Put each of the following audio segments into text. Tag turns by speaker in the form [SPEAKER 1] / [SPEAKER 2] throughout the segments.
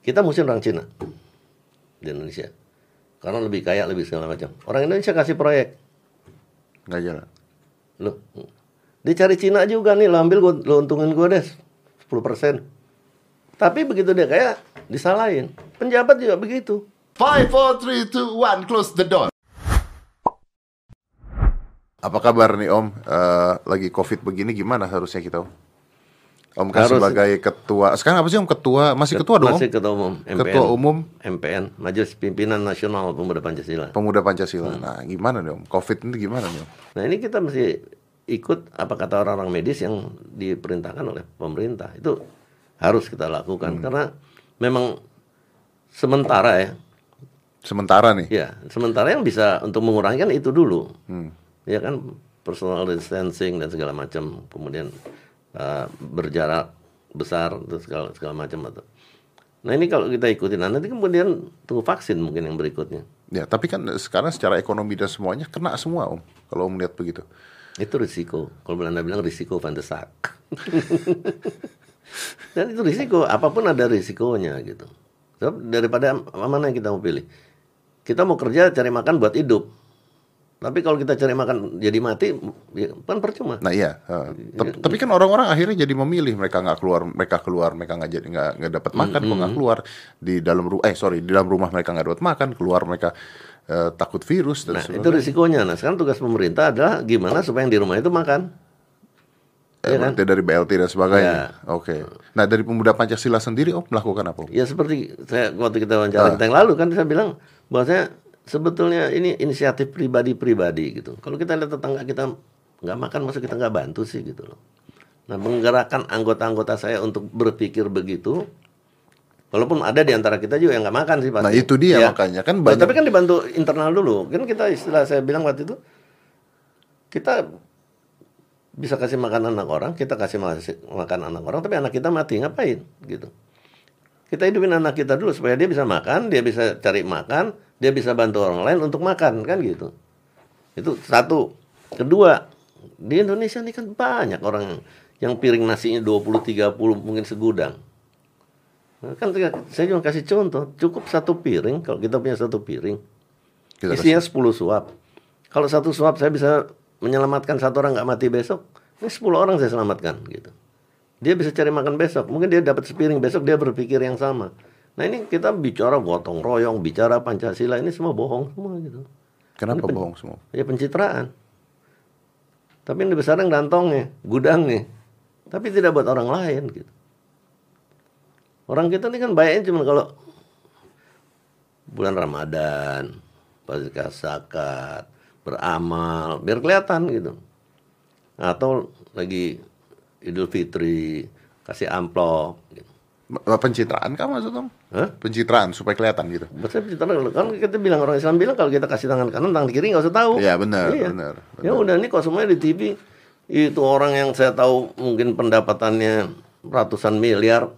[SPEAKER 1] kita musuhin orang Cina di Indonesia. Karena lebih kaya, lebih segala macam. Orang Indonesia kasih proyek.
[SPEAKER 2] Nggak jalan.
[SPEAKER 1] Loh, dia cari Cina juga nih, lo ambil, lo untungin gue deh 10%. Tapi begitu dia kaya, disalahin. Penjabat juga begitu.
[SPEAKER 3] 5, 4, 3, 2, 1, close the door.
[SPEAKER 2] Apa kabar nih Om? Lagi COVID begini gimana harusnya kita Om? Om kan sebagai ketua, sekarang apa sih Om ketua? Masih ketua dong Om?
[SPEAKER 1] Masih ketua umum MPN.
[SPEAKER 2] Ketua umum
[SPEAKER 1] MPN, Majelis Pimpinan Nasional Pemuda Pancasila.
[SPEAKER 2] Pemuda Pancasila. Nah gimana nih Om? COVID ini gimana nih Om?
[SPEAKER 1] Nah ini kita mesti ikut apa kata orang-orang medis yang diperintahkan oleh pemerintah. Itu harus kita lakukan. Karena memang sementara ya.
[SPEAKER 2] Sementara nih?
[SPEAKER 1] Ya, sementara yang bisa untuk mengurangi kan itu dulu. Ya kan, personal distancing dan segala macam. Kemudian berjarak besar dan segala macam. Nah ini kalau kita ikutin, nanti kemudian tunggu vaksin mungkin yang berikutnya.
[SPEAKER 2] Ya, tapi kan sekarang secara ekonomi dan semuanya kena semua Om. Kalau Om lihat begitu.
[SPEAKER 1] Itu risiko. Kalau Belanda bilang risiko van de Sar. Dan itu risiko, apapun ada risikonya gitu. So, daripada mana yang kita mau pilih? Kita mau kerja cari makan buat hidup. Tapi kalau kita cari makan jadi mati, ya, kan percuma.
[SPEAKER 2] Nah iya, tapi kan orang-orang akhirnya jadi memilih, mereka nggak jadi nggak dapat makan, kok nggak keluar di dalam di dalam rumah mereka nggak dapat makan, keluar mereka takut virus dan
[SPEAKER 1] sebagainya. Itu risikonya. Nah sekarang tugas pemerintah adalah gimana supaya yang di rumah itu makan.
[SPEAKER 2] Ya kan? Dari BLT dan sebagainya. Ya. Oke. Nah dari Pemuda Pancasila sendiri Om melakukan apa?
[SPEAKER 1] Ya seperti waktu kita wawancara kita yang lalu kan saya bilang bahwasanya sebetulnya ini inisiatif pribadi-pribadi gitu. Kalau kita lihat tetangga kita nggak makan, masa kita nggak bantu sih gitu loh. Nah menggerakkan anggota-anggota saya untuk berpikir begitu, walaupun ada di antara kita juga yang nggak makan sih pasti.
[SPEAKER 2] Nah itu dia ya. Makanya kan banyak.
[SPEAKER 1] Tapi kan dibantu internal dulu. Kan kita istilah saya bilang waktu itu, kita bisa kasih makan anak orang, kita kasih makan anak orang, tapi anak kita mati, ngapain gitu. Kita hidupin anak kita dulu supaya dia bisa makan, dia bisa cari makan, dia bisa bantu orang lain untuk makan, kan gitu. Itu satu. Kedua, di Indonesia ini kan banyak orang yang piring nasinya 20-30 mungkin segudang. Nah, kan saya cuma kasih contoh, cukup satu piring, kalau kita punya satu piring, isinya 10 suap. Kalau satu suap saya bisa menyelamatkan satu orang nggak mati besok, ini 10 orang saya selamatkan gitu. Dia bisa cari makan besok, mungkin dia dapat sepiring besok, dia berpikir yang sama. Nah ini kita bicara gotong royong, bicara Pancasila, ini semua bohong semua gitu.
[SPEAKER 2] Kenapa bohong semua?
[SPEAKER 1] Ya pencitraan. Tapi yang besar yang gantongnya, gudangnya, tapi tidak buat orang lain gitu. Orang kita ini kan baiknya cuma kalau bulan Ramadan, pas zakat, beramal, biar kelihatan gitu. Atau lagi Idul Fitri, kasih amplop gitu.
[SPEAKER 2] Pencitraan kan maksud Om? Pencitraan supaya kelihatan gitu.
[SPEAKER 1] Maksudnya pencitraan, kan kita bilang, orang Islam bilang kalau kita kasih tangan kanan, tangan kiri nggak usah tahu.
[SPEAKER 2] Iya benar,
[SPEAKER 1] iya.
[SPEAKER 2] benar.
[SPEAKER 1] Ya udah, ini kok semuanya di TV, itu orang yang saya tahu mungkin pendapatannya ratusan miliar.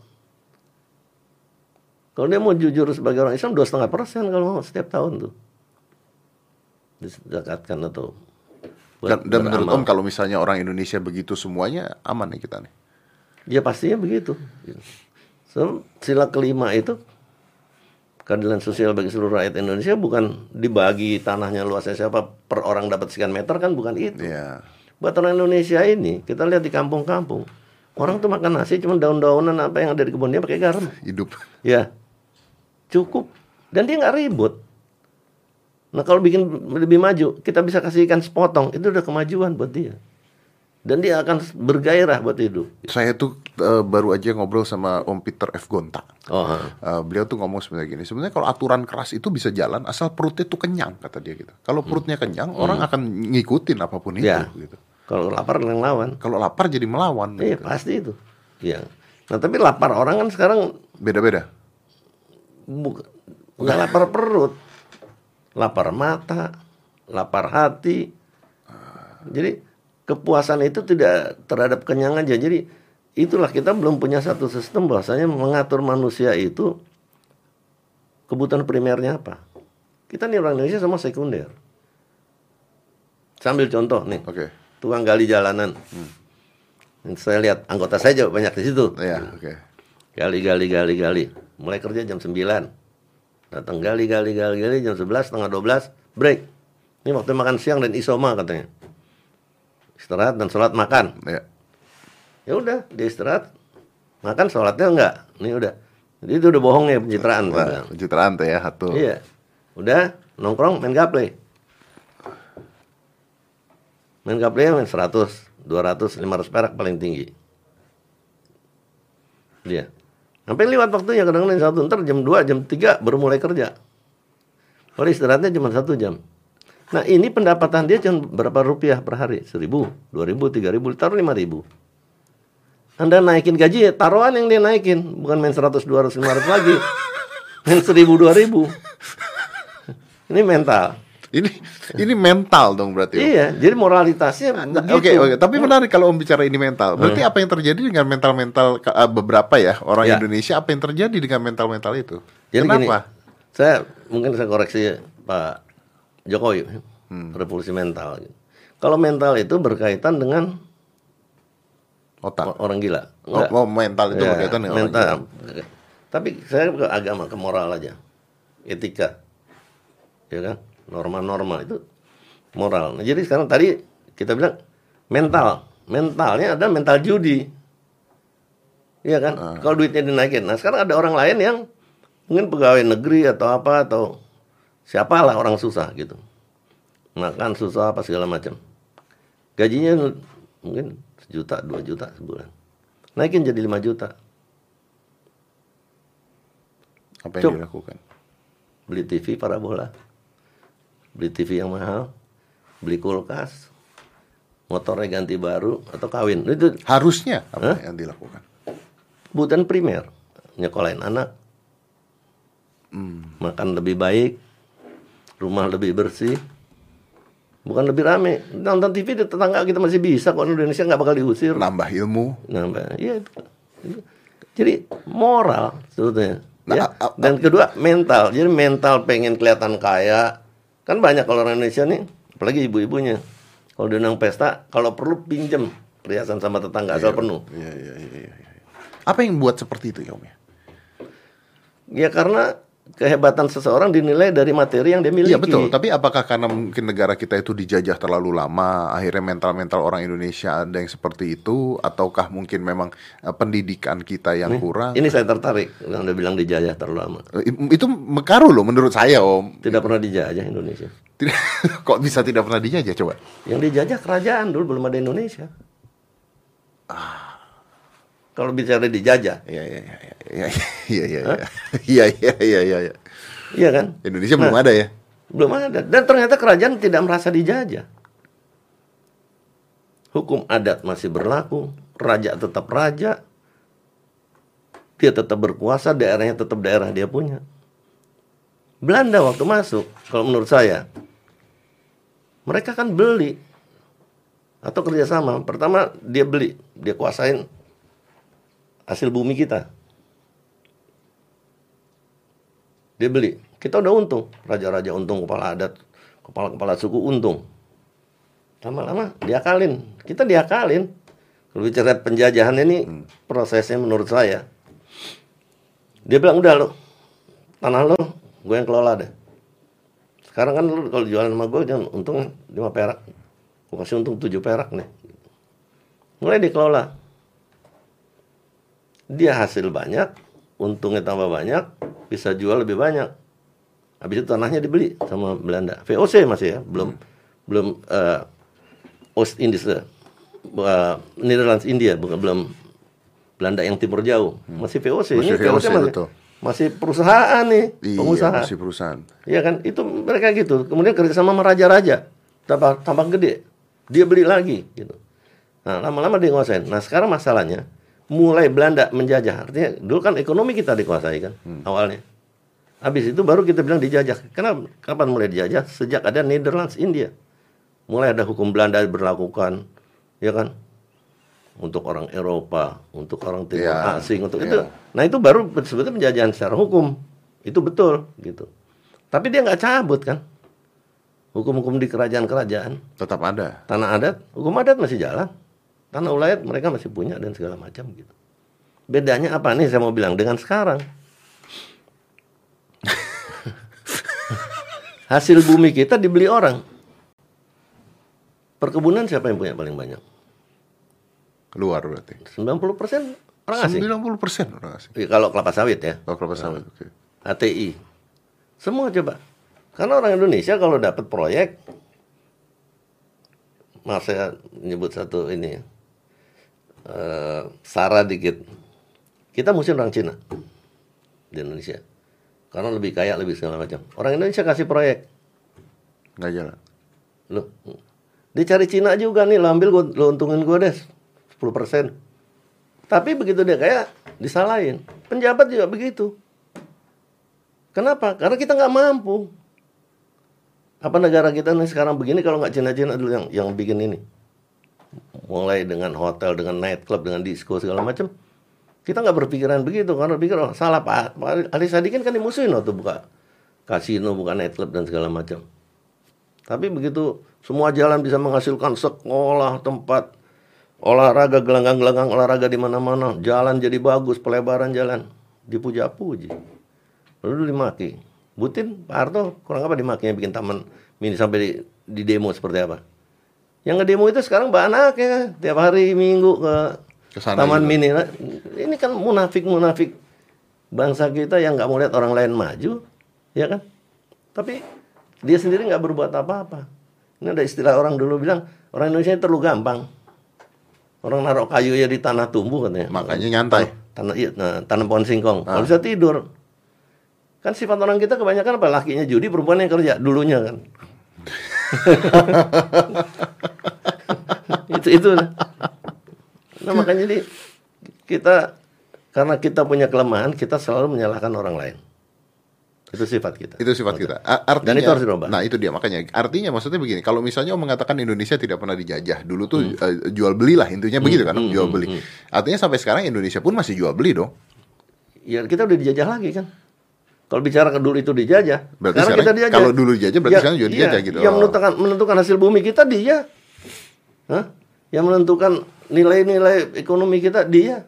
[SPEAKER 1] Kalau dia mau jujur sebagai orang Islam 2,5% kalau mau setiap tahun tuh dizakatkan atau
[SPEAKER 2] dan menurut Om kalau misalnya orang Indonesia begitu semuanya aman nih kita nih?
[SPEAKER 1] Ya pastinya begitu. So, sila kelima itu keadilan sosial bagi seluruh rakyat Indonesia bukan dibagi tanahnya luasnya siapa per orang dapat sekian meter, kan bukan itu.
[SPEAKER 2] Yeah.
[SPEAKER 1] Buat orang Indonesia ini kita lihat di kampung-kampung, orang tuh makan nasi cuma daun-daunan apa yang ada di kebunnya pakai garam.
[SPEAKER 2] Hidup.
[SPEAKER 1] Ya cukup, dan dia nggak ribut. Nah kalau bikin lebih maju, kita bisa kasih ikan sepotong, itu udah kemajuan buat dia. Dan dia akan bergairah buat hidup.
[SPEAKER 2] Saya tuh baru aja ngobrol sama Om Peter F. Gonta. Beliau tuh ngomong sebenarnya gini, sebenarnya kalau aturan keras itu bisa jalan asal perutnya tuh kenyang, kata dia gitu. Kalau perutnya kenyang, orang akan ngikutin apapun itu. Gitu.
[SPEAKER 1] Kalau lapar yang lawan.
[SPEAKER 2] Kalau lapar jadi melawan.
[SPEAKER 1] Iya
[SPEAKER 2] gitu.
[SPEAKER 1] pasti itu. Ya. Nah tapi lapar orang kan sekarang
[SPEAKER 2] beda-beda.
[SPEAKER 1] Nggak lapar perut. Lapar mata, lapar hati. Jadi kepuasan itu tidak terhadap kenyang aja. Jadi itulah kita belum punya satu sistem bahwasanya mengatur manusia itu kebutuhan primernya apa. Kita nih orang Indonesia sama sekunder. Sambil contoh nih, tukang gali jalanan. Saya lihat anggota saya juga banyak di situ.
[SPEAKER 2] Iya, oke.
[SPEAKER 1] Gali. mulai kerja jam 9. Datang gali jam 11, setengah 12, break. Ini waktu makan siang dan isoma katanya. Istirahat dan sholat makan. Ya udah, dia istirahat, makan, sholatnya enggak. Ini udah. Jadi itu udah bohong ya, pencitraan.
[SPEAKER 2] Pencitraan tuh ya, satu.
[SPEAKER 1] Iya. Udah, nongkrong, main gaple. Main gaple main 100, 200, 500 perak paling tinggi. Dia. Sampai lewat waktunya, kadang-kadang 1, ntar jam 2, jam 3 baru mulai kerja. Kalau istirahatnya cuma 1 jam. Nah ini pendapatan dia cuma berapa rupiah per hari? 1.000, 2.000, 3.000, taruh 5.000. Anda naikin gaji, taruhan yang dia naikin. Bukan main 100, 200, 500 lagi. Main 1.000, 2.000. Ini mental.
[SPEAKER 2] Ini mental dong berarti.
[SPEAKER 1] Iya, jadi moralitasnya begitu.
[SPEAKER 2] Oke. Tapi menarik kalau Om bicara ini mental. Berarti apa yang terjadi dengan mental-mental beberapa ya orang Indonesia? Apa yang terjadi dengan mental-mental itu?
[SPEAKER 1] Jadi
[SPEAKER 2] kenapa?
[SPEAKER 1] Mungkin saya koreksi Pak Jokowi, revolusi mental. Kalau mental itu berkaitan dengan
[SPEAKER 2] otak
[SPEAKER 1] orang gila.
[SPEAKER 2] Mental itu berkaitan dengan
[SPEAKER 1] mental. Orang gila. Tapi saya ke agama, ke moral aja, etika, ya kan? Norma-norma itu moral. Nah, jadi sekarang tadi kita bilang mentalnya ada mental judi, iya kan? Kalau duitnya dinaikin. Nah sekarang ada orang lain yang mungkin pegawai negeri atau apa atau siapalah orang susah gitu, makan susah apa segala macam, gajinya mungkin 1 juta, 2 juta sebulan, naikin jadi 5 juta.
[SPEAKER 2] Apa yang dilakukan?
[SPEAKER 1] Beli TV parabola, beli TV yang mahal, beli kulkas, motornya ganti baru atau kawin. Itu
[SPEAKER 2] harusnya apa yang dilakukan?
[SPEAKER 1] Kebutuhan primer, nyekolahin anak, makan lebih baik, rumah lebih bersih, bukan lebih rame. Nonton TV di tetangga kita masih bisa kok, Indonesia nggak bakal diusir.
[SPEAKER 2] Nambah ilmu.
[SPEAKER 1] Iya itu. Jadi moral sebetulnya. Ya. Dan kedua mental. Jadi mental pengen kelihatan kaya. Kan banyak kalau orang Indonesia nih, apalagi ibu-ibunya, kalau diundang pesta, kalau perlu pinjem perhiasan sama tetangga asal penuh.
[SPEAKER 2] Iya. Apa yang buat seperti itu ya Om ya?
[SPEAKER 1] Ya karena kehebatan seseorang dinilai dari materi yang dia miliki.
[SPEAKER 2] Iya betul, tapi apakah karena mungkin negara kita itu dijajah terlalu lama, akhirnya mental-mental orang Indonesia ada yang seperti itu, ataukah mungkin memang pendidikan kita yang kurang?
[SPEAKER 1] Ini saya tertarik, Anda bilang dijajah terlalu lama.
[SPEAKER 2] Itu mekaru loh menurut saya Om.
[SPEAKER 1] Tidak pernah dijajah Indonesia.
[SPEAKER 2] Kok bisa tidak pernah dijajah coba? Yang
[SPEAKER 1] dijajah kerajaan dulu, belum ada Indonesia. Kalau bicara dijajah. Iya kan?
[SPEAKER 2] Indonesia belum ada ya?
[SPEAKER 1] Belum ada. Dan ternyata kerajaan tidak merasa dijajah. Hukum adat masih berlaku, raja tetap raja. Dia tetap berkuasa, daerahnya tetap daerah dia punya. Belanda waktu masuk, kalau menurut saya, mereka kan beli atau kerjasama. Pertama dia beli, dia kuasain hasil bumi kita. Dia beli. Kita udah untung. Raja-raja untung, kepala adat, kepala-kepala suku untung. Lama-lama diakalin. Kita diakalin. Kalau bicara penjajahan ini, prosesnya menurut saya. Dia bilang, udah lo, tanah lo, gue yang kelola deh. Sekarang kan lo kalau jualan sama gue, jangan untung 5 perak. Gue kasih untung 7 perak nih. Mulai dikelola. Dia hasil banyak, untungnya tambah banyak, bisa jual lebih banyak. Habis itu tanahnya dibeli sama Belanda. VOC masih ya, belum Oost-Indische, Netherlands India, belum Belanda yang timur jauh. Masih VOC. Ini VOC masih perusahaan nih, pengusaha.
[SPEAKER 2] Masih perusahaan.
[SPEAKER 1] Iya kan, itu mereka gitu. Kemudian kerjasama sama raja-raja, tambah gede, dia beli lagi gitu. Nah lama-lama dia nguasain. Nah sekarang masalahnya, mulai Belanda menjajah, artinya dulu kan ekonomi kita dikuasai kan awalnya. Habis itu baru kita bilang dijajah. Kenapa? Kapan mulai dijajah? Sejak ada Netherlands India. Mulai ada hukum Belanda berlakukan, ya kan? Untuk orang Eropa, untuk orang timur asing, untuk itu. Nah itu baru sebetulnya penjajahan secara hukum. Itu betul gitu. Tapi dia nggak cabut kan? Hukum-hukum di kerajaan-kerajaan
[SPEAKER 2] tetap ada.
[SPEAKER 1] Tanah adat, hukum adat masih jalan. Tanah ulayat mereka masih punya dan segala macam gitu. Bedanya apa nih saya mau bilang dengan sekarang? Hasil bumi kita dibeli orang. Perkebunan siapa yang punya paling banyak?
[SPEAKER 2] Luar berarti.
[SPEAKER 1] 90% orang asing.
[SPEAKER 2] 90% orang asing.
[SPEAKER 1] Ya, kalau kelapa sawit ya.
[SPEAKER 2] Oh, kelapa sawit. Oke.
[SPEAKER 1] HTI. Semua coba. Karena orang Indonesia kalau dapat proyek, maaf saya nyebut satu ini ya, sara dikit. Kita mesti orang Cina di Indonesia. Karena lebih kaya, lebih segala macam. Orang Indonesia kasih proyek.
[SPEAKER 2] Nggak jalan.
[SPEAKER 1] Loh, dicari Cina juga nih, lo ambil, lo untungin gue deh 10%. Tapi begitu dia kaya, disalahin. Penjabat juga begitu. Kenapa? Karena kita nggak mampu. Apa negara kita nih sekarang begini kalau nggak Cina-Cina dulu yang bikin ini. Mulai dengan hotel, dengan nightclub, dengan disco segala macam. Kita nggak berpikiran begitu, karena pikir salah Pak Ali Sadikin kan dimusuhin waktu buka kasino, buka nightclub dan segala macam. Tapi begitu semua jalan bisa menghasilkan sekolah, tempat olahraga, gelanggang-gelanggang olahraga di mana-mana, jalan jadi bagus, pelebaran jalan, dipuja-puji. Lalu dimaki. Butin, Pak Harto kurang apa dimakinya bikin taman mini sampai di demo seperti apa? Yang ngedemo itu sekarang anak ya, tiap hari Minggu kesana taman juga. Mini. Ini kan munafik bangsa kita yang nggak mau lihat orang lain maju, ya kan? Tapi dia sendiri nggak berbuat apa-apa. Ini ada istilah orang dulu bilang orang Indonesia terlalu gampang. Orang naruh kayu ya di tanah tumbuh katanya.
[SPEAKER 2] Makanya nyantai.
[SPEAKER 1] Tanam pohon singkong. Kalau bisa tidur. Kan sifat orang kita kebanyakan apa? Lakinya judi, perempuan yang kerja dulunya kan. itu. Nah makanya jadi kita, karena kita punya kelemahan, kita selalu menyalahkan orang lain. Itu sifat kita.
[SPEAKER 2] Itu sifat kita. Artinya,
[SPEAKER 1] dan itu harus dirubah.
[SPEAKER 2] Nah itu dia makanya. Artinya maksudnya begini. Kalau misalnya mengatakan Indonesia tidak pernah dijajah, dulu tuh jual beli lah intinya begitu kan, jual beli. Artinya sampai sekarang Indonesia pun masih jual beli dong.
[SPEAKER 1] Ya kita udah dijajah lagi kan. Kalau bicara dulu itu dijajah,
[SPEAKER 2] berarti sekarang kita dijajah. Kalau dulu dijajah berarti sekarang juga dijajah gitu.
[SPEAKER 1] Yang menentukan hasil bumi kita dia. Yang menentukan nilai-nilai ekonomi kita dia.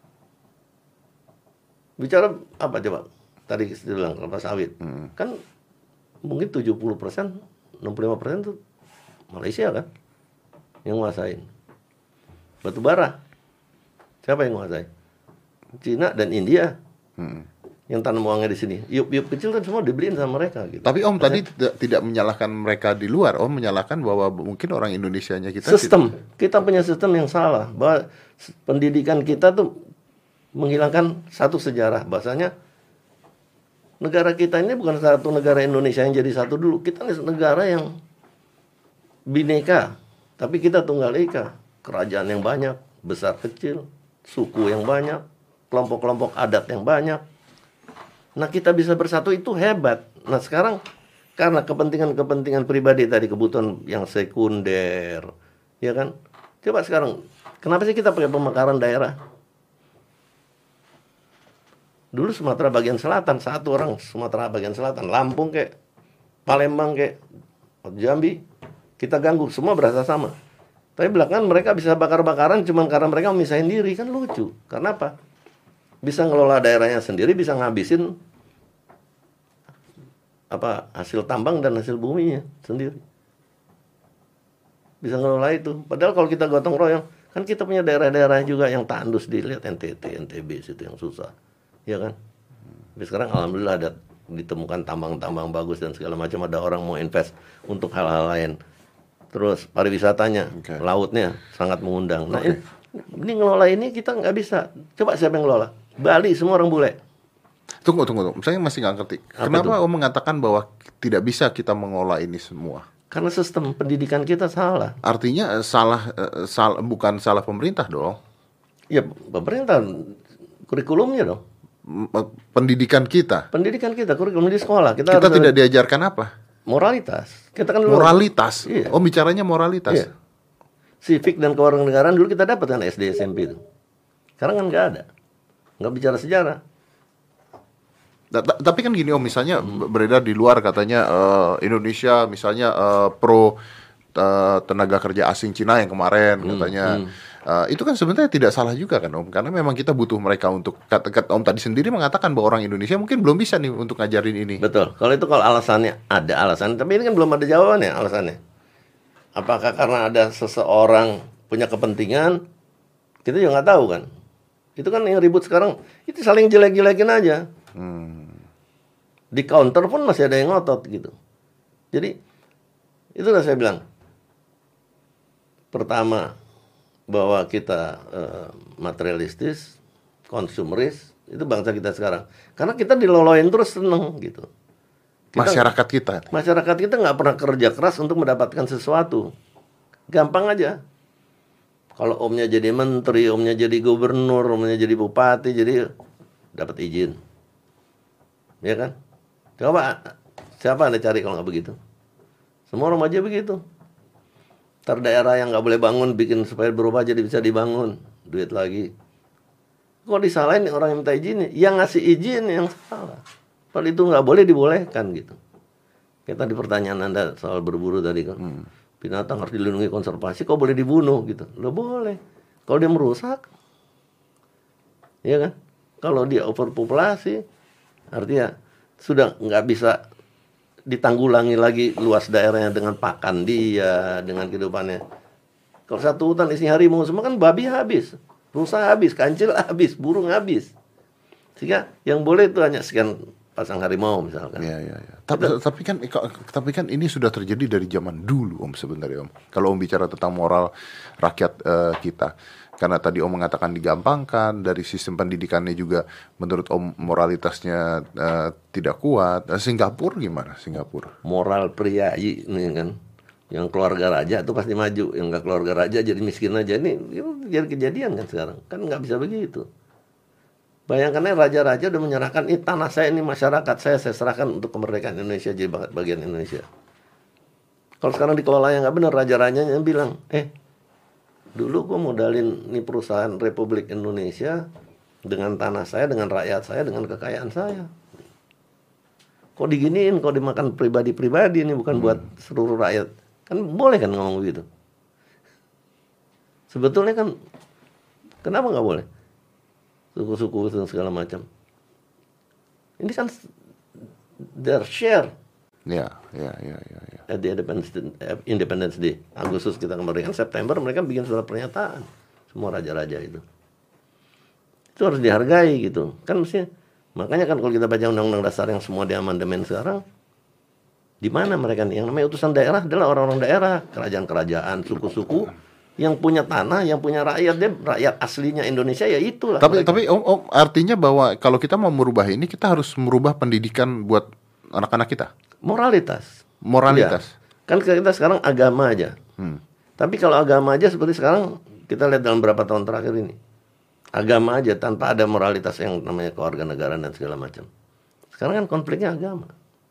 [SPEAKER 1] Bicara apa coba? Tadi saya bilang kelapa sawit. Kan mungkin 70%, 65% itu Malaysia kan yang nguasain. Batu bara. Siapa yang nguasain? Cina dan India. Yang tanam uangnya di sini. Yup kecil kan semua dibeliin sama mereka gitu.
[SPEAKER 2] Tapi Om tadi tidak menyalahkan mereka di luar. Om menyalahkan bahwa mungkin orang Indonesianya kita
[SPEAKER 1] sistem. Kita punya sistem yang salah. Bahwa pendidikan kita tuh menghilangkan satu sejarah. Bahasanya negara kita ini bukan satu negara Indonesia yang jadi satu dulu. Kita ini negara yang bineka. Tapi kita tunggal ika. Kerajaan yang banyak, besar kecil, suku yang banyak, kelompok-kelompok adat yang banyak. Nah kita bisa bersatu itu hebat. Nah sekarang karena kepentingan pribadi tadi, kebutuhan yang sekunder, ya kan? Coba sekarang, kenapa sih kita pakai pemekaran daerah? Dulu Sumatera bagian selatan, satu orang Sumatera bagian selatan, Lampung kayak Palembang kayak Jambi, kita ganggu, semua berasa sama. Tapi belakangan mereka bisa bakar-bakaran cuma karena mereka memisahin diri, kan lucu. Karena apa? Bisa ngelola daerahnya sendiri, bisa ngabisin hasil tambang dan hasil buminya sendiri. Bisa ngelola itu. Padahal kalau kita gotong royong, kan kita punya daerah-daerah juga yang tandus, dilihat NTT, NTB situ yang susah. Ya kan? Tapi sekarang alhamdulillah ada ditemukan tambang-tambang bagus dan segala macam, ada orang mau invest untuk hal-hal lain. Terus pariwisatanya, lautnya sangat mengundang. Nah, ini ngelola ini kita nggak bisa. Coba siapa yang ngelola? Bali semua orang bule.
[SPEAKER 2] Tunggu. Saya masih nggak ngerti. Kenapa Om mengatakan bahwa tidak bisa kita mengolah ini semua?
[SPEAKER 1] Karena sistem pendidikan kita salah.
[SPEAKER 2] Artinya bukan salah pemerintah dong?
[SPEAKER 1] Ya pemerintah, kurikulumnya dong.
[SPEAKER 2] Pendidikan kita,
[SPEAKER 1] kurikulum di sekolah.
[SPEAKER 2] Kita tidak diajarkan apa?
[SPEAKER 1] Moralitas. Kita kan
[SPEAKER 2] moralitas.
[SPEAKER 1] Iya.
[SPEAKER 2] Om bicaranya moralitas.
[SPEAKER 1] Iya. Civic dan kewarganegaraan dulu kita dapat kan SD SMP itu. Sekarang kan nggak ada. Nggak bicara sejarah.
[SPEAKER 2] Tapi kan gini Om, misalnya beredar di luar katanya Indonesia misalnya pro tenaga kerja asing Cina yang kemarin katanya Itu kan sebenarnya tidak salah juga kan Om, karena memang kita butuh mereka untuk, kata Om tadi sendiri mengatakan bahwa orang Indonesia mungkin belum bisa nih untuk ngajarin ini.
[SPEAKER 1] Betul. Kalau alasannya ada alasan, tapi ini kan belum ada jawabannya alasannya. Apakah karena ada seseorang punya kepentingan? Kita juga nggak tahu kan. Itu kan yang ribut sekarang, itu saling jelek-jelekin aja. Di counter pun masih ada yang ngotot gitu. Jadi itulah saya bilang. Pertama, bahwa kita materialistis, konsumeris, itu bangsa kita sekarang. Karena kita diloloin terus seneng gitu. Masyarakat kita nggak pernah kerja keras untuk mendapatkan sesuatu. Gampang aja. Kalau omnya jadi menteri, omnya jadi gubernur, omnya jadi bupati, jadi dapat izin. Ya kan? Coba, siapa Anda cari kalau nggak begitu? Semua orang aja begitu. Ntar daerah yang nggak boleh bangun, bikin supaya berubah jadi bisa dibangun. Duit lagi. Kok disalahin orang yang minta izin? Yang ngasih izin yang salah. Kalau itu nggak boleh, dibolehkan gitu. Kayak tadi pertanyaan Anda soal berburu tadi kan. Binatang harus dilindungi konservasi, kok boleh dibunuh gitu? Lo boleh. Kalau dia merusak, ya kan? Kalau dia overpopulasi, artinya sudah nggak bisa ditanggulangi lagi luas daerahnya dengan pakan dia, dengan kehidupannya. Kalau satu hutan isi harimau semua kan babi habis, rusa habis, kancil habis, burung habis. Sehingga yang boleh itu hanya sekian pasang harimau misalkan.
[SPEAKER 2] Ya. Tapi kan ini sudah terjadi dari zaman dulu Om sebenarnya Om. Kalau Om bicara tentang moral rakyat kita, karena tadi Om mengatakan digampangkan, dari sistem pendidikannya juga menurut Om moralitasnya tidak kuat. Singapura gimana? Singapura
[SPEAKER 1] moral pria ini kan, yang keluarga raja itu pasti maju, yang nggak keluarga raja jadi miskin aja. Ini jadi kejadian kan sekarang, kan nggak bisa begitu. Bayangkan raja-raja udah menyerahkan, ini tanah saya, ini masyarakat saya serahkan untuk kemerdekaan Indonesia, jadi bagian Indonesia. Kalau sekarang dikelola yang nggak benar, raja-rajanya bilang, dulu gue modalin nih perusahaan Republik Indonesia dengan tanah saya, dengan rakyat saya, dengan kekayaan saya. Kok diginiin, kok dimakan pribadi-pribadi, ini bukan buat seluruh rakyat. Kan boleh kan ngomong begitu? Sebetulnya kan, kenapa nggak boleh? Suku-suku dan segala macam. Ini kan their share.
[SPEAKER 2] Ya.
[SPEAKER 1] At the Independence Day, Agustus kita kemerdekaan, September mereka bikin surat pernyataan. Semua raja-raja itu. Itu harus dihargai gitu. Kan mestinya, makanya kan kalau kita baca undang-undang dasar yang semua diamandemen sekarang, di mana mereka nih? Yang namanya utusan daerah adalah orang-orang daerah, kerajaan-kerajaan, suku-suku yang punya tanah, yang punya rakyat, dia rakyat aslinya Indonesia, ya itulah.
[SPEAKER 2] Tapi om, artinya bahwa kalau kita mau merubah ini, kita harus merubah pendidikan buat anak-anak kita.
[SPEAKER 1] Moralitas.
[SPEAKER 2] Ya.
[SPEAKER 1] Kan kita sekarang agama aja. Tapi kalau agama aja seperti sekarang kita lihat dalam berapa tahun terakhir ini, agama aja tanpa ada moralitas yang namanya kewarganegaraan dan segala macam. Sekarang kan konfliknya agama.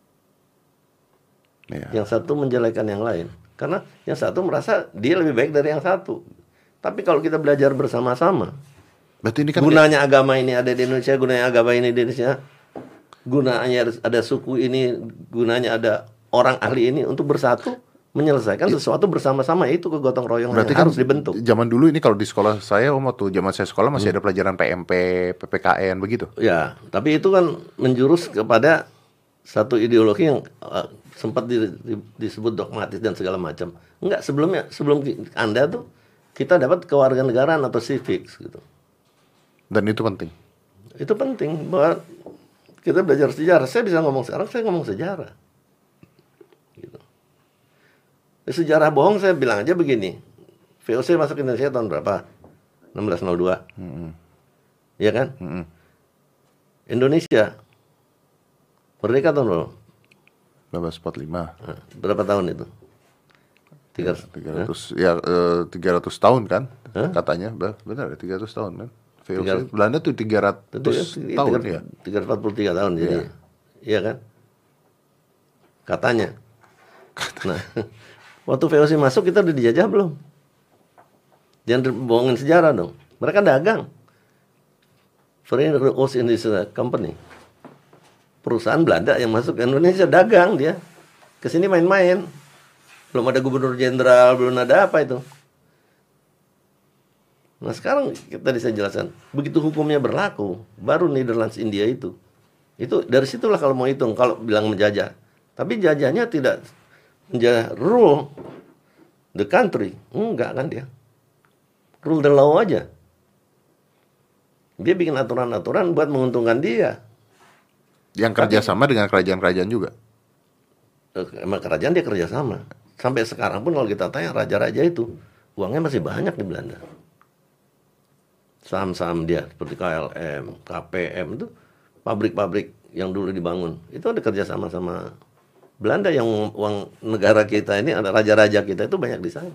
[SPEAKER 1] Ya. Yang satu menjelekan yang lain. Karena yang satu merasa dia lebih baik dari yang satu. Tapi kalau kita belajar bersama-sama, berarti ini kan gunanya agama ini ada di Indonesia, gunanya agama ini di Indonesia, gunanya ada suku ini, gunanya ada orang ahli ini untuk bersatu menyelesaikan sesuatu bersama-sama, itu kegotong royongan yang harus dibentuk.
[SPEAKER 2] Zaman dulu ini kalau di sekolah saya, waktu zaman saya sekolah masih ada pelajaran PMP, PPKN begitu. Ya,
[SPEAKER 1] tapi itu kan menjurus kepada satu ideologi yang sempat disebut dogmatis dan segala macam. Enggak, sebelum Anda tuh kita dapat kewarganegaraan atau civics gitu.
[SPEAKER 2] Dan itu penting.
[SPEAKER 1] Itu penting bahwa kita belajar sejarah. Saya bisa ngomong sekarang, saya ngomong sejarah. Gitu. Sejarah bohong saya bilang aja begini. VOC masuk Indonesia tahun berapa? 1602. Iya kan? Indonesia merdeka tahun berapa?
[SPEAKER 2] 1945.
[SPEAKER 1] Nah, berapa tahun itu?
[SPEAKER 2] 300 ya, 300 tahun kan? Katanya, benar 300 tahun kan? VOC Belanda tuh 300 tahun ya.
[SPEAKER 1] 343 tahun jadi. Iya kan? Katanya. Nah, waktu VOC masuk kita udah dijajah belum? Jangan bohongin sejarah dong. Mereka dagang. Foreign Ocean Industries Company. Perusahaan Belanda yang masuk ke Indonesia dagang dia. Kesini main-main. Belum ada gubernur jenderal, belum ada apa itu. Nah sekarang tadi saya jelaskan, begitu hukumnya berlaku, baru Netherlands India itu dari situlah kalau mau hitung, kalau bilang menjajah. Tapi jajahnya tidak menjajah rule the country, enggak kan dia. Rule the law aja. Dia bikin aturan-aturan buat menguntungkan dia.
[SPEAKER 2] Yang kerjasama dengan kerajaan-kerajaan juga.
[SPEAKER 1] Emang kerajaan dia kerjasama. Sampai sekarang pun kalau kita tanya raja-raja itu, uangnya masih banyak di Belanda. Saham-saham dia seperti KLM, KPM itu pabrik-pabrik yang dulu dibangun. Itu ada kerjasama sama Belanda, yang uang negara kita ini, ada raja-raja kita itu banyak di sana.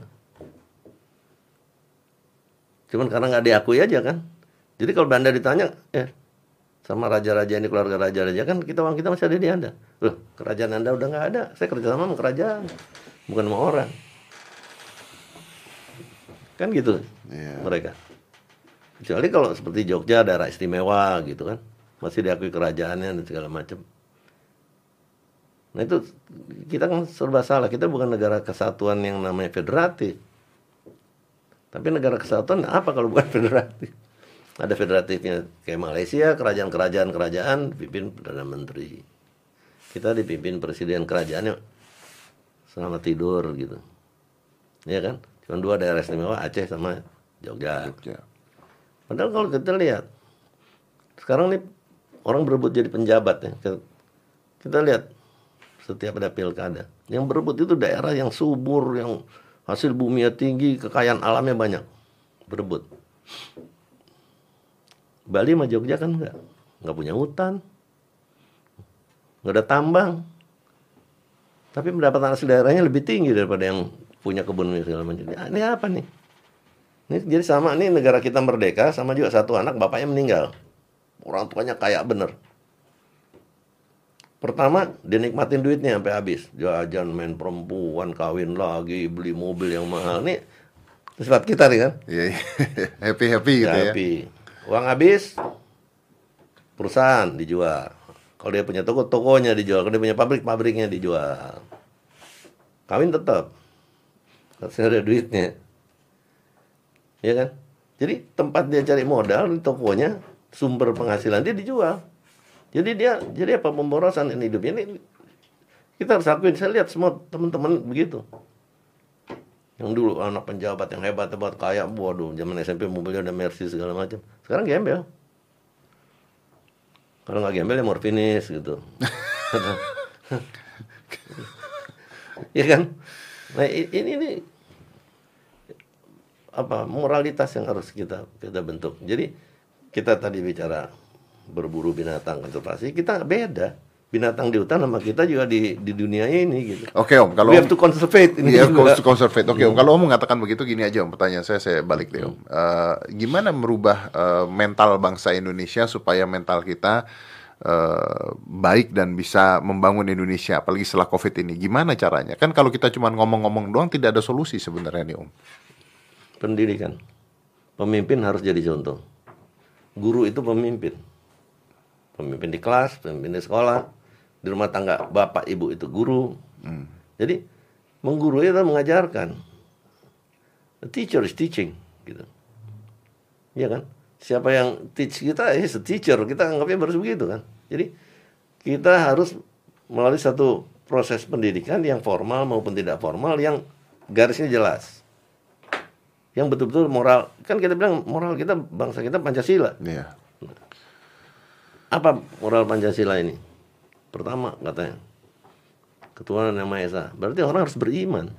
[SPEAKER 1] Cuman karena nggak diakui aja kan. Jadi kalau Belanda ditanya, sama raja-raja ini, keluarga raja-raja kan, uang kita masih ada di Anda. Loh, kerajaan Anda udah nggak ada. Saya kerjasama sama kerajaan, bukan sama orang. Kan gitu mereka. Kecuali kalau seperti Jogja, daerah istimewa gitu kan, masih diakui kerajaannya dan segala macam. Nah itu kita kan serba salah. Kita bukan negara kesatuan yang namanya federatif. Tapi negara kesatuan apa kalau bukan federatif? Ada federatifnya kayak Malaysia, kerajaan dipimpin Perdana Menteri. Kita dipimpin presiden kerajaannya selama tidur gitu. Iya kan? Cuma 2 daerah istimewa, Aceh sama Jogja. Padahal kalau kita lihat sekarang nih orang berebut jadi penjabat ya. Kita lihat setiap ada pilkada, yang berebut itu daerah yang subur, yang hasil buminya tinggi, kekayaan alamnya banyak, berebut. Bali sama Jogja kan nggak punya hutan, nggak ada tambang, tapi pendapatan asli daerahnya lebih tinggi daripada yang punya kebun segala macam. Ini apa nih? Ini jadi sama nih, negara kita merdeka, sama juga satu anak bapaknya meninggal, orang tuanya kaya bener. Pertama, dinikmatin duitnya sampai habis. Jajan, main perempuan, kawin lagi, beli mobil yang mahal. Nih, sifat kita nih kan.
[SPEAKER 2] Iya, happy-happy gitu ya.
[SPEAKER 1] Happy. Uang habis, perusahaan dijual. Kalau dia punya toko, tokonya dijual. Kalau dia punya pabrik, pabriknya dijual. Kawin tetap. Karena ada duitnya. Iya kan? Jadi tempat dia cari modal di tokonya, sumber penghasilan dia dijual. Jadi apa, pemborosan ini hidupnya ini kita harus akuin. Saya lihat semua teman-teman begitu. Yang dulu anak penjabat yang hebat kaya, waduh, zaman SMP mobilnya ada Mercy segala macam. Sekarang gembel. Kalau nggak gembel ya morfinis gitu. Iya kan? Nah ini apa moralitas yang harus kita bentuk. Jadi kita tadi bicara berburu binatang, konservasi, kita beda. Binatang di hutan sama kita juga di dunia ini gitu.
[SPEAKER 2] Oke Om, kalau
[SPEAKER 1] we have to conserve ini juga.
[SPEAKER 2] To conserve. Oke Om, kalau Om mengatakan begitu, gini aja Om, pertanyaan saya balik deh Om. Gimana merubah mental bangsa Indonesia supaya mental kita baik dan bisa membangun Indonesia, apalagi setelah COVID ini? Gimana caranya? Kan kalau kita cuma ngomong-ngomong doang tidak ada solusi sebenarnya nih Om.
[SPEAKER 1] Pendidikan. Pemimpin harus jadi contoh. Guru itu pemimpin. Pemimpin di kelas, pemimpin di sekolah, di rumah tangga bapak ibu itu guru. Jadi mengguru itu mengajarkan. The teacher is teaching, gitu. Iya kan? Siapa yang teach kita is a teacher. Kita anggapnya harus begitu kan. Jadi kita harus melalui satu proses pendidikan yang formal maupun tidak formal, yang garisnya jelas, yang betul-betul moral. Kan kita bilang moral kita, bangsa kita Pancasila.
[SPEAKER 2] Iya.
[SPEAKER 1] Apa moral Pancasila ini? Pertama katanya, ketuhanan yang Maha Esa. Berarti orang harus beriman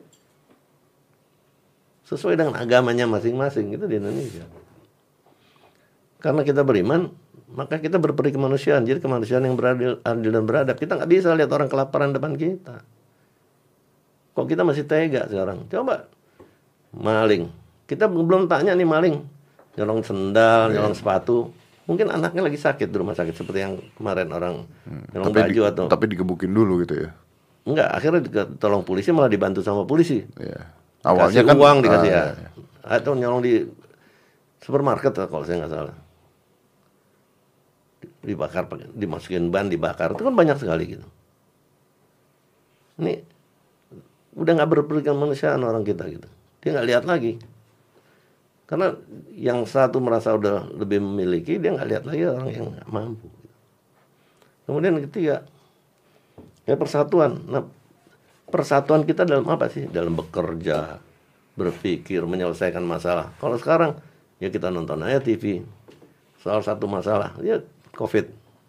[SPEAKER 1] sesuai dengan agamanya masing-masing, gitu di Indonesia. Karena kita beriman, maka kita berperi kemanusiaan. Jadi kemanusiaan yang beradil, adil dan beradab. Kita nggak bisa lihat orang kelaparan depan kita. Kok kita masih tega sekarang? Coba maling, kita belum tanya nih maling nyolong sendal, nyolong sepatu. Mungkin anaknya lagi sakit di rumah sakit, seperti yang kemarin orang nyolong baju atau.
[SPEAKER 2] Tapi digebukin dulu gitu ya?
[SPEAKER 1] Enggak, akhirnya tolong polisi, malah dibantu sama polisi.
[SPEAKER 2] Iya. Awalnya
[SPEAKER 1] Kasih
[SPEAKER 2] kan
[SPEAKER 1] uang dikasih ya. Atau nyolong di supermarket kalau saya nggak salah. Dibakar, dimasukin ban, dibakar. Itu kan banyak sekali gitu. Ini udah nggak berperi kemanusiaan orang kita gitu. Dia nggak lihat lagi. Karena yang satu merasa udah lebih memiliki, dia nggak lihat lagi orang yang nggak mampu. Kemudian ketiga, ya persatuan. Nah, persatuan kita dalam apa sih? Dalam bekerja, berpikir, menyelesaikan masalah. Kalau sekarang, ya kita nonton aja TV. Soal satu masalah, ya COVID.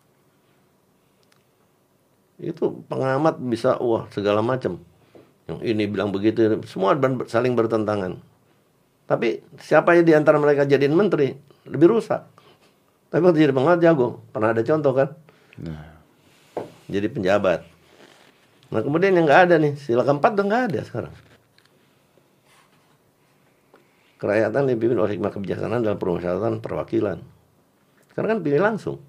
[SPEAKER 1] Itu pengamat bisa, wah segala macam. Yang ini bilang begitu, semua saling bertentangan. Tapi siapa yang di antara mereka jadiin menteri lebih rusak. Tapi waktu jadi pengamat jago. Pernah ada contoh kan? Jadi penjabat. Nah kemudian yang nggak ada nih, sila keempat udah nggak ada sekarang. Kerakyatan dipimpin oleh hikmah kebijaksanaan dalam permusyawaratan perwakilan. Sekarang kan pilih langsung.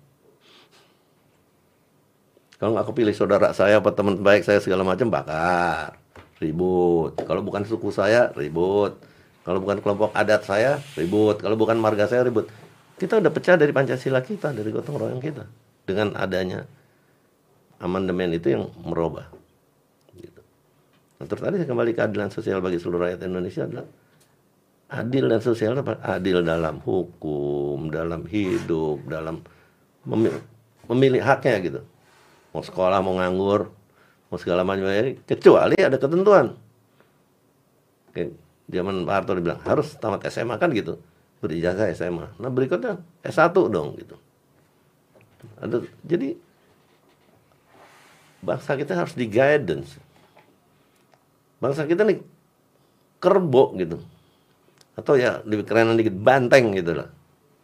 [SPEAKER 1] Kalau nggak kepilih saudara saya apa teman baik saya segala macam bakar, ribut. Kalau bukan suku saya ribut. Kalau bukan kelompok adat saya, ribut. Kalau bukan marga saya, ribut. Kita udah pecah dari Pancasila kita, dari gotong royong kita. Dengan adanya amandemen itu yang merubah. Gitu. Nah, terus tadi saya kembali keadilan sosial bagi seluruh rakyat Indonesia adalah adil dan sosial apa? Adil dalam hukum, dalam hidup, dalam memilih haknya gitu. Mau sekolah, mau nganggur, mau segala macam, kecuali ada ketentuan. Oke. Zaman Pak Harto dibilang harus tamat SMA kan gitu, berijazah SMA. Nah berikutnya S1 dong gitu. Jadi bangsa kita harus di guidance. Bangsa kita nih kerbau gitu, atau ya lebih kerenan dikit banteng gitu lah.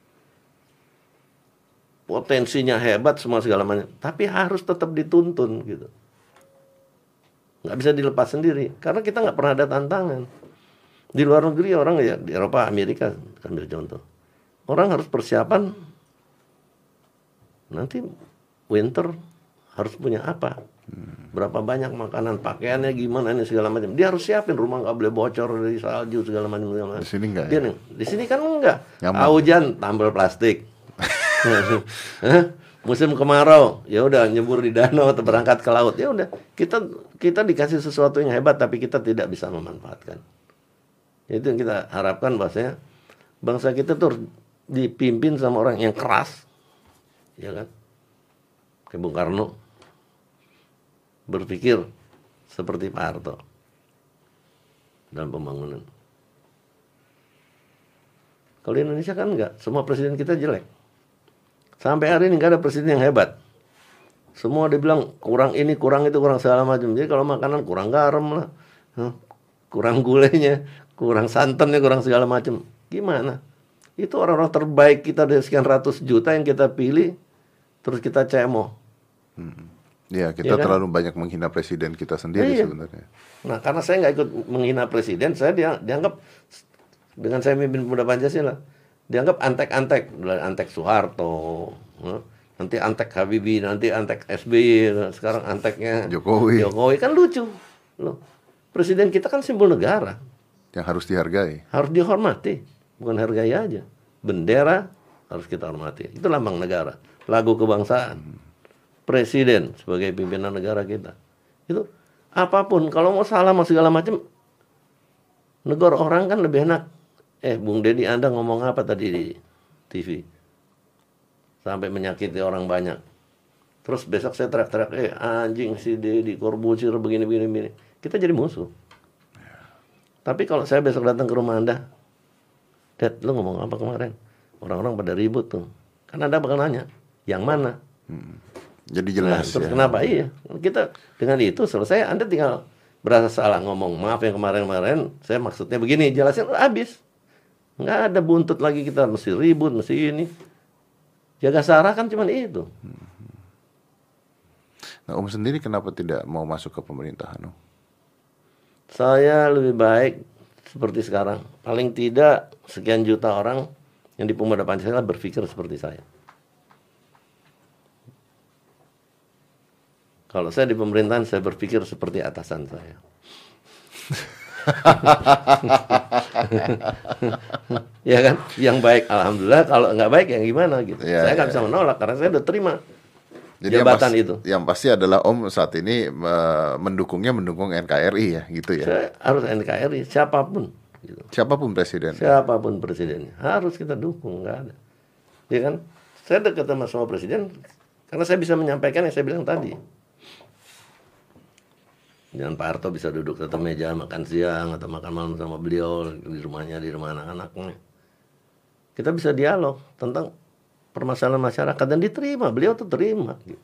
[SPEAKER 1] Potensinya hebat semua segala macam, tapi harus tetap dituntun gitu. Nggak bisa dilepas sendiri, karena kita nggak pernah ada tantangan. Di luar negeri orang ya, di Eropa, Amerika, ambil contoh. Orang harus persiapan, nanti winter harus punya apa. Berapa banyak makanan, pakaiannya gimana, ini segala macam. Dia harus siapin, rumah nggak boleh bocor dari salju, segala macam.
[SPEAKER 2] Di sini enggak
[SPEAKER 1] ya? Di sini kan enggak. Hujan, tambal plastik. Musim kemarau, ya udah nyebur di danau atau berangkat ke laut. Ya udah, kita dikasih sesuatu yang hebat, tapi kita tidak bisa memanfaatkan. Itu yang kita harapkan bahwasanya bangsa kita tuh dipimpin sama orang yang keras, ya kan? Kayak Bung Karno berpikir seperti Pak Harto dalam pembangunan. Kalau di Indonesia kan enggak, semua presiden kita jelek. Sampai hari ini enggak ada presiden yang hebat. Semua dibilang kurang ini, kurang itu, kurang segala macam. Jadi kalau makanan kurang garam lah, kurang gulanya, kurang santannya, kurang segala macam. Gimana? Itu orang-orang terbaik kita dari sekian ratus juta yang kita pilih, terus kita cemo.
[SPEAKER 2] Ya, kita terlalu banyak menghina presiden kita sendiri sebenarnya.
[SPEAKER 1] Nah, karena saya nggak ikut menghina presiden, saya dianggap dengan saya mimpin Pemuda Pancasila, dianggap antek-antek, antek Soeharto, nanti antek Habibie, nanti antek SBY, sekarang anteknya Jokowi kan lucu. Loh, presiden kita kan simbol negara.
[SPEAKER 2] Yang harus dihargai.
[SPEAKER 1] Harus dihormati, bukan hargai aja. Bendera harus kita hormati. Itu lambang negara. Lagu kebangsaan. Presiden sebagai pimpinan negara kita. Itu apapun, kalau mau salah mau segala macam, negor orang kan lebih enak. Bung Deddy Anda ngomong apa tadi di TV? Sampai menyakiti orang banyak. Terus besok saya teriak-teriak, anjing si Deddy, Corbuzier begini. Kita jadi musuh. Tapi kalau saya besok datang ke rumah Anda, Dad, lu ngomong apa kemarin? Orang-orang pada ribut tuh. Kan Anda bakal nanya, yang mana?
[SPEAKER 2] Jadi jelas.
[SPEAKER 1] Terus kenapa? Iya, kita dengan itu selesai. Anda tinggal berasa salah ngomong, maaf yang kemarin-kemarin, saya maksudnya begini, jelasin, habis. Nggak ada buntut lagi, kita mesti ribut, mesti ini. Jaga sarah kan cuma itu.
[SPEAKER 2] Nah, Om sendiri kenapa tidak mau masuk ke pemerintahan, Om?
[SPEAKER 1] Saya lebih baik seperti sekarang. Paling tidak sekian juta orang yang di Pemuda Pancasila berpikir seperti saya. Kalau saya di pemerintahan, saya berpikir seperti atasan saya. Ya kan? Yang baik alhamdulillah, kalau nggak baik ya gimana gitu. Saya nggak bisa menolak karena saya udah terima. Jadi jabatan itu.
[SPEAKER 2] Yang pasti adalah Om saat ini mendukung NKRI ya, gitu ya.
[SPEAKER 1] Saya harus NKRI, siapapun. Gitu.
[SPEAKER 2] Siapapun presiden.
[SPEAKER 1] Siapapun presidennya harus kita dukung, nggak ada. Ya kan? Saya dekat sama semua presiden karena saya bisa menyampaikan yang saya bilang tadi. Jangan Pak Harto bisa duduk satu meja makan siang atau makan malam sama beliau di rumahnya, di rumah anak-anaknya. Kita bisa dialog tentang permasalahan masyarakat dan diterima, beliau tuh terima gitu.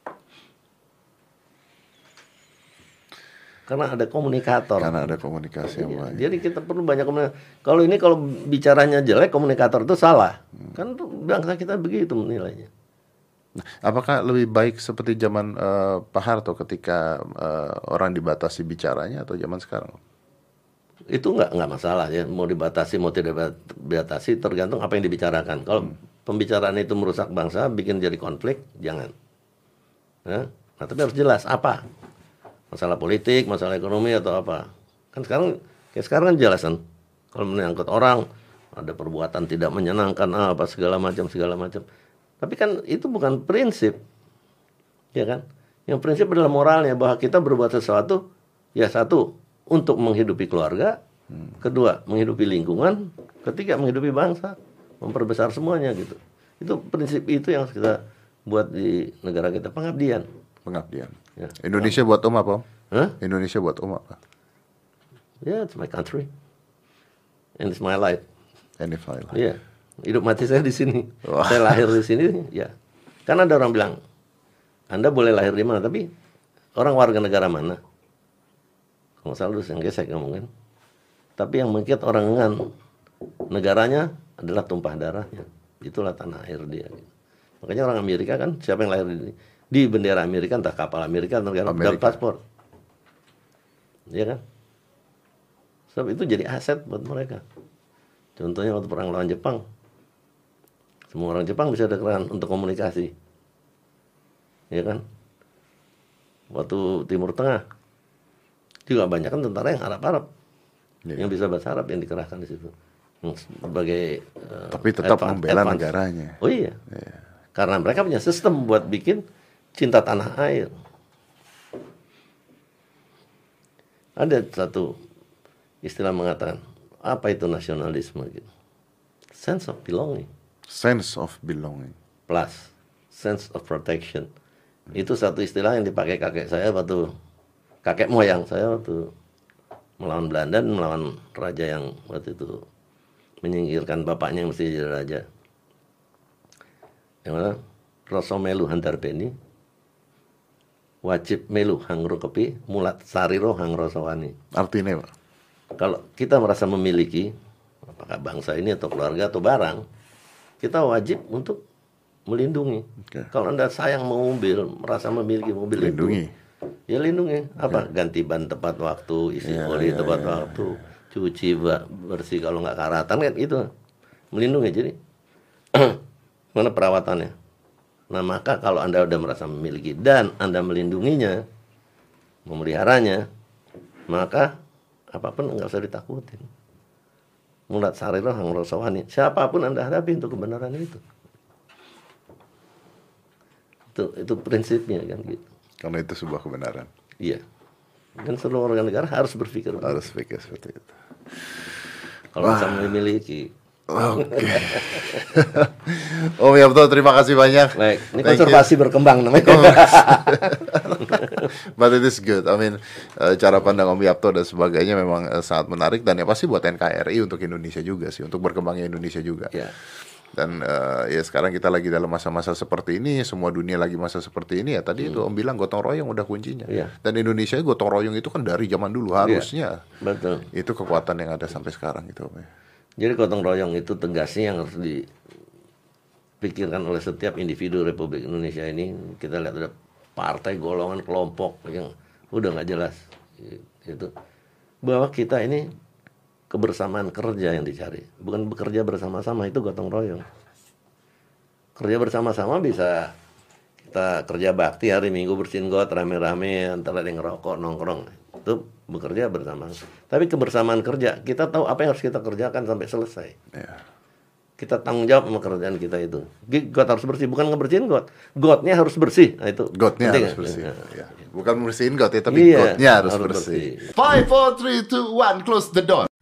[SPEAKER 1] Karena ada komunikator.
[SPEAKER 2] Karena ada komunikasi yang baik.
[SPEAKER 1] Jadi kita perlu banyak komunikasi. Kalau bicaranya jelek, komunikator itu salah. Kan bangsa kita begitu menilainya.
[SPEAKER 2] Apakah lebih baik seperti zaman Pak Harto ketika orang dibatasi bicaranya atau zaman sekarang?
[SPEAKER 1] Itu nggak masalah ya, mau dibatasi mau tidak dibatasi tergantung apa yang dibicarakan. Kalau pembicaraan itu merusak bangsa, bikin jadi konflik, jangan. Ya? Nah, tapi harus jelas apa masalah politik, masalah ekonomi atau apa. Kan sekarang kan jelas kan. Kalau menyangkut orang ada perbuatan tidak menyenangkan apa segala macam. Tapi kan itu bukan prinsip, ya kan? Yang prinsip adalah moralnya bahwa kita berbuat sesuatu, ya satu untuk menghidupi keluarga, kedua menghidupi lingkungan, ketiga menghidupi bangsa, memperbesar semuanya gitu. Itu prinsip itu yang kita buat di negara kita, pengabdian.
[SPEAKER 2] Pengabdian.
[SPEAKER 1] Ya.
[SPEAKER 2] Indonesia buat Om apa?
[SPEAKER 1] Hah?
[SPEAKER 2] Indonesia buat Om apa?
[SPEAKER 1] Yeah, it's my country, and it's my life.
[SPEAKER 2] And if I like.
[SPEAKER 1] Iya. Hidup mati saya di sini.
[SPEAKER 2] Wah.
[SPEAKER 1] Saya lahir di sini, ya. Kan ada orang bilang, Anda boleh lahir di mana, tapi orang warga negara mana? Kalau nggak salah yang gesek ngomongin. Tapi yang mengikut orang dengan negaranya adalah tumpah darahnya. Itulah tanah air dia. Makanya orang Amerika kan, siapa yang lahir di bendera Amerika, entah kapal Amerika atau negara dapat paspor. Iya kan? Sebab itu jadi aset buat mereka. Contohnya waktu perang lawan Jepang. Semua orang Jepang bisa dekeran untuk komunikasi. Ya kan? Waktu Timur Tengah juga banyak kan tentara yang Arab-Arab. Yang bisa bahasa Arab yang dikerahkan di situ. Sebagai
[SPEAKER 2] tapi tetap membela negaranya.
[SPEAKER 1] Oh iya. Karena mereka punya sistem buat bikin cinta tanah air. Ada satu istilah mengatakan, apa itu nasionalisme gitu? Sense of belonging.
[SPEAKER 2] Sense of belonging.
[SPEAKER 1] Plus sense of protection. Itu satu istilah yang dipakai kakek saya kakek moyang saya waktu melawan Belanda dan melawan raja yang waktu itu menyingkirkan bapaknya yang mesti jadi raja. Yang mana? Rasa melu handarbeni, wajib melu hangro kepi, mulat sariro hangro sawani.
[SPEAKER 2] Artinya Pak?
[SPEAKER 1] Kalau kita merasa memiliki, apakah bangsa ini atau keluarga atau barang, kita wajib untuk melindungi.
[SPEAKER 2] Okay.
[SPEAKER 1] Kalau Anda sayang mobil, merasa memiliki mobil
[SPEAKER 2] lindungi.
[SPEAKER 1] Ya lindungi. Apa? Ganti ban tepat waktu, isi oli tepat waktu, cuci bersih kalau nggak karatan kan itu melindungi. Jadi mana perawatannya? Nah maka kalau Anda udah merasa memiliki dan Anda melindunginya, memeliharanya, maka apapun nggak usah ditakutin. Mulat sariro hang rosawani. Siapapun Anda hadapi untuk kebenaran itu. Itu prinsipnya kan gitu.
[SPEAKER 2] Karena itu sebuah kebenaran.
[SPEAKER 1] Iya. Dan seluruh warga negara harus berpikir begitu.
[SPEAKER 2] Harus pikir seperti itu.
[SPEAKER 1] Kalau bisa memiliki.
[SPEAKER 2] Oke. Om Yapto, terima kasih banyak.
[SPEAKER 1] Baik, ini konservasi berkembang namanya.
[SPEAKER 2] But it is good. I mean, cara pandang Om Yapto dan sebagainya memang sangat menarik dan ya pasti buat NKRI untuk Indonesia juga sih, untuk berkembangnya Indonesia juga.
[SPEAKER 1] Ya.
[SPEAKER 2] Dan ya sekarang kita lagi dalam masa-masa seperti ini, semua dunia lagi masa seperti ini ya. Tadi itu Om bilang gotong royong udah kuncinya.
[SPEAKER 1] Ya.
[SPEAKER 2] Dan Indonesia gotong royong itu kan dari zaman dulu harusnya.
[SPEAKER 1] Ya, betul.
[SPEAKER 2] Itu kekuatan yang ada sampai sekarang gitu Om.
[SPEAKER 1] Jadi gotong royong itu tegasnya yang harus dipikirkan oleh setiap individu Republik Indonesia ini. Kita lihat ada partai, golongan, kelompok yang udah nggak jelas. Itu bahwa kita ini kebersamaan kerja yang dicari, bukan bekerja bersama-sama. Itu gotong royong. Kerja bersama-sama bisa kita kerja bakti hari Minggu bersihin got rame-rame antara yang ngerokok nongkrong, itu bekerja bersama. Tapi kebersamaan kerja, kita tahu apa yang harus kita kerjakan sampai selesai.
[SPEAKER 2] Ya.
[SPEAKER 1] Kita tanggung jawab sama kerjaan kita itu. Got harus bersih, bukan ngebersihin got. Gotnya harus bersih. Nah, itu
[SPEAKER 2] gotnya
[SPEAKER 1] penting,
[SPEAKER 2] harus bersih.
[SPEAKER 1] Ya.
[SPEAKER 2] Ya. Bukan bersihin got ya, tapi gotnya harus bersih.
[SPEAKER 3] 5, 4, 3, 2, 1, close the door.